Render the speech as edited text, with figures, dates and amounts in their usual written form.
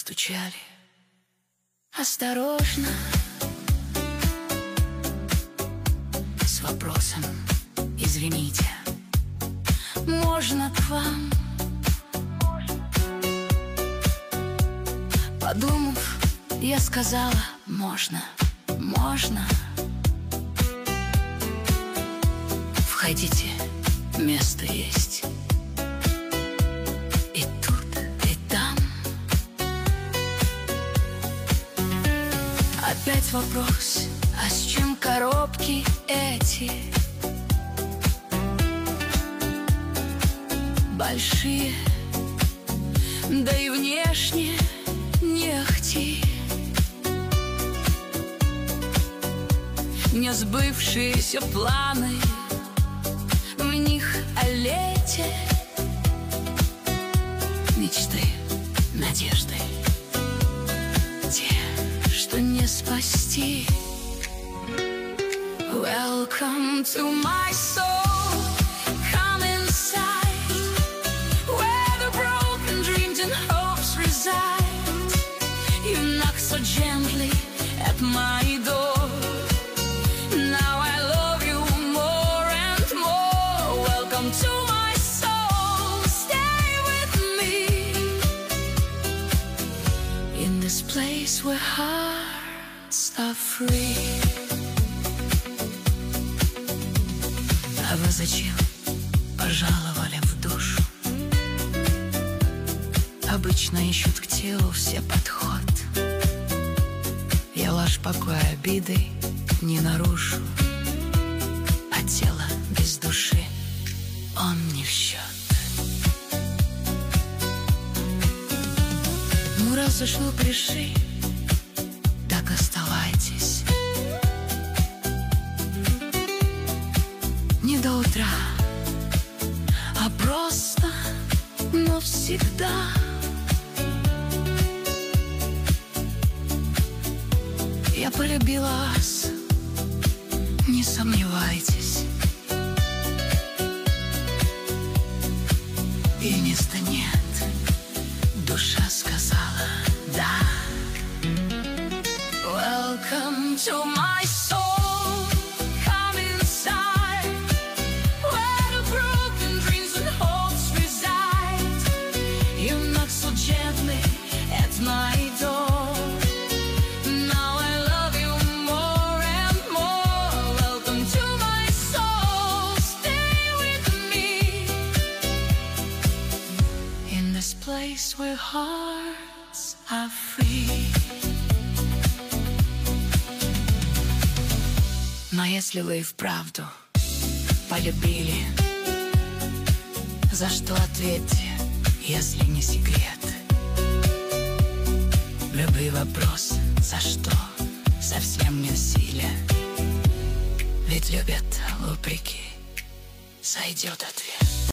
постучали осторожно, с вопросом: извините, можно к вам? Подумав, я сказала: можно, можно. Входите, место есть. И тут, и там. Опять вопрос: а с чем коробки эти? Большие, да и внешне не ахти. Не сбывшиеся планы, в них о лете, мечты, надежды, те, что не спасти. Welcome to my soul, come inside, where the broken dreams and hopes reside. You knock so gently at my door. Now I love you more and more. Welcome to my soul, stay with me, in this place where hearts are free. А вы зачем пожаловали в душу? Обычно ищут к телу все подход. Я ваш покой обидой не нарушу, а тело без души он не в счет. Ну раз уж вы пришли, так оставайтесь. Не до утра, а просто навсегда. Я полюбила вас, не сомневайтесь. И места нет, душа сказала да. Welcome to my soul, come inside, where the broken dreams and hopes reside. You knock so gently at my door. Place where hearts are free. Но если вы и вправду полюбили, за что ответьте, если не секрет? Любой вопрос «за что?» совсем не в силе. Ведь любят вопреки, сойдет ответ.